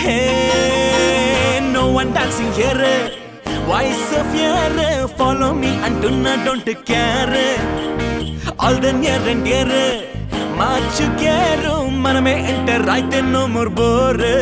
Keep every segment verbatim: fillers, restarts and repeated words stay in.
Hey, no one dancing here. Voice of fear, follow me and do not don't care. All the near and dear, much you care. Maname enter right and no more bore.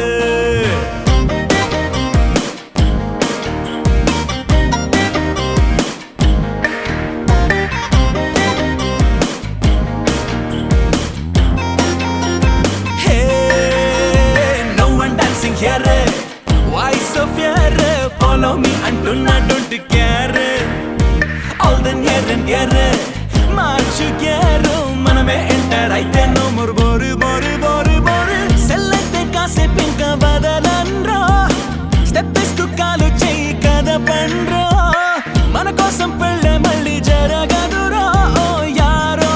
Here, voice of fear, follow me and do not don't care. All the near and dear, much you care. Maname enter right and no more boru boru boru boru. Sellate kaase pinka badalandro. Step is to kalu chei kada pandro. Mana kosam pelle malli jaragaduro oh yaro.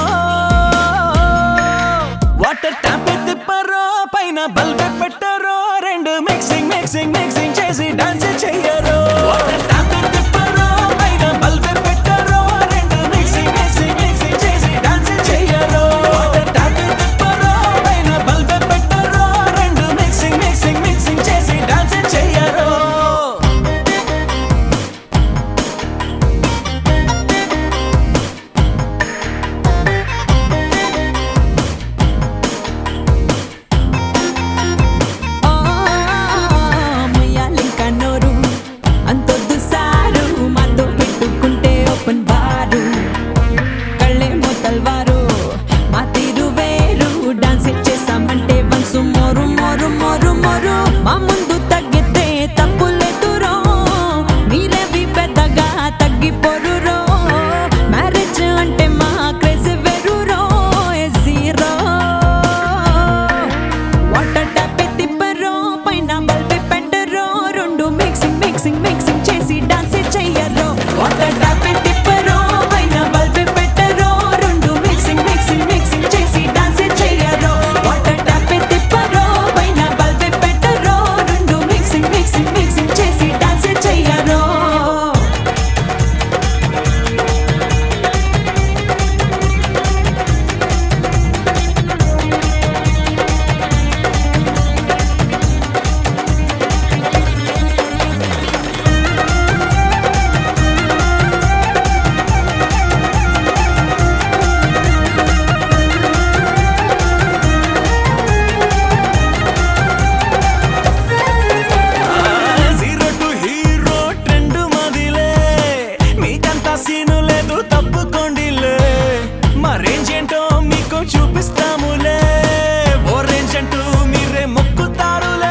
Water tap tipparo paina balbe pettaro. Mixing, mixing, mixing, chesi dance cheyaro. Water tap tipparo, paina balbe pettaro. Rendu mixing, mixing, mixing, chesi dance cheyaro. Water tap tipparo, paina balbe pettaro. Rendu mixing, mixing, mixing, chesi dance cheyaro. చూపిస్తాములే ఓ range అంటూ మీరే మొక్కుతారులే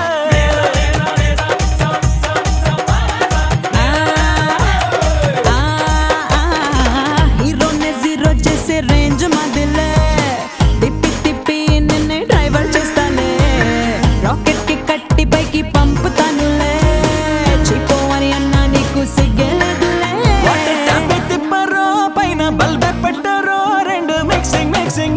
హీరోనే zero చేసే range మాదిలే తిప్పి తిప్పి నిన్నే driver చేస్తాలే రాకెట్ కి కట్టి పైకి పంపుతానులే చీపో అని అన్నా నీకు సిగ్గలేదులే వాటర్ ట్యాప్ తిప్పరో పైన బల్బ్ పెట్టరో రెండు మిక్సింగ్ మిక్సింగ్